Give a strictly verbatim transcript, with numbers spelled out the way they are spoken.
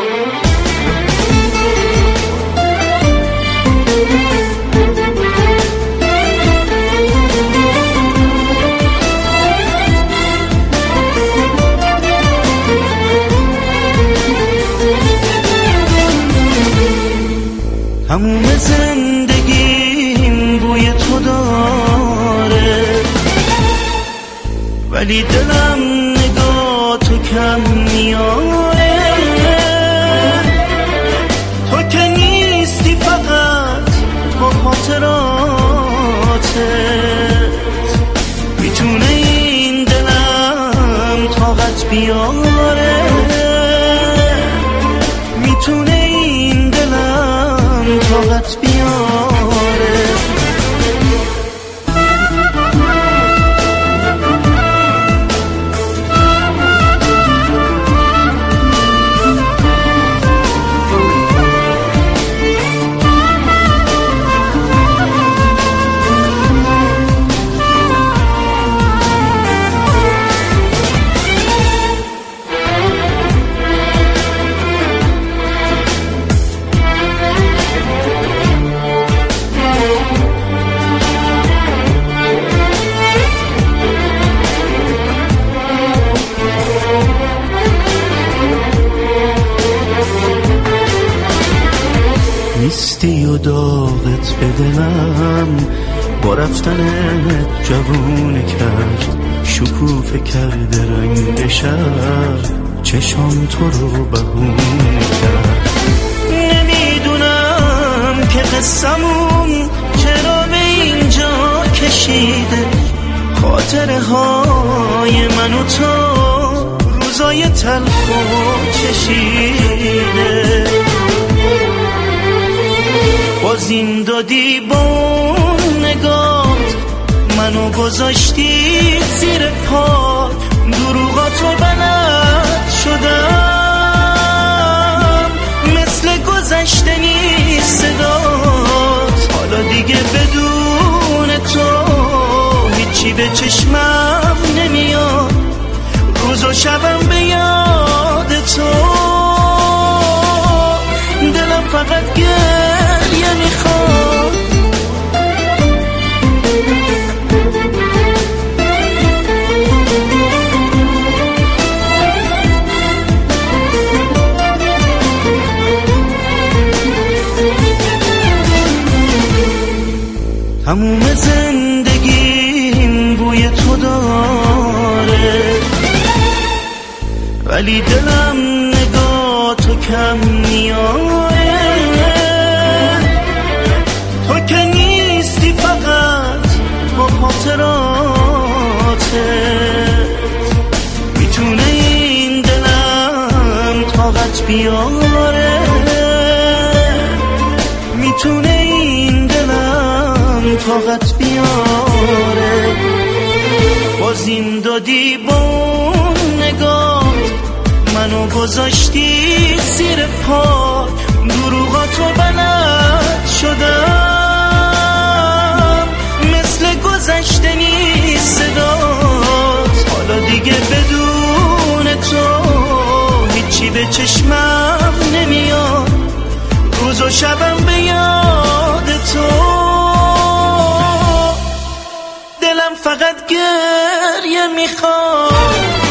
تموم زندگیم بوی تو داره، ولی دلم نگاه تو کم میاره. تو که نیستی فقط تو خاطراتت، میتونه این دلم طاقت بیاره، میتونه این دلم طاقت بیاره. نیستی و داغت به دلم با رفتنت جوونه کرد، شکوفه کرده رنگ شب چشام تو رو بهونه کرد. نمیدونم که قصمون چرا به اینجا کشیده، خاطره های من و تو روزای تلخ و چشیده. بازیم دادی با اون نگات منو گذاشتی زیر پات، دروغاتو بلد شدم مثل گذشته نیست صدات. حالا دیگه بدون تو هیچی به چشمم نمیاد، روز و شبم به یاد تو. دلم فقط گریه میخواد، تموم زندگیم بوی تو داره، ولی دلم نگاه تو کم میاره. تو که نیستی فقط با خاطراتت، میتونه این دلم طاقت بیاره، میتونه این دلم طاقت بیاره. بازیم دادی با اون نگاه منو گذاشتی زیر پا، دروغاتو بلد شدم مثل گذشته نیست صدات. حالا دیگه بدون تو هیچی به چشمم نمیاد، روز و شبم به یاد تو. دلم فقط گریه میخواد.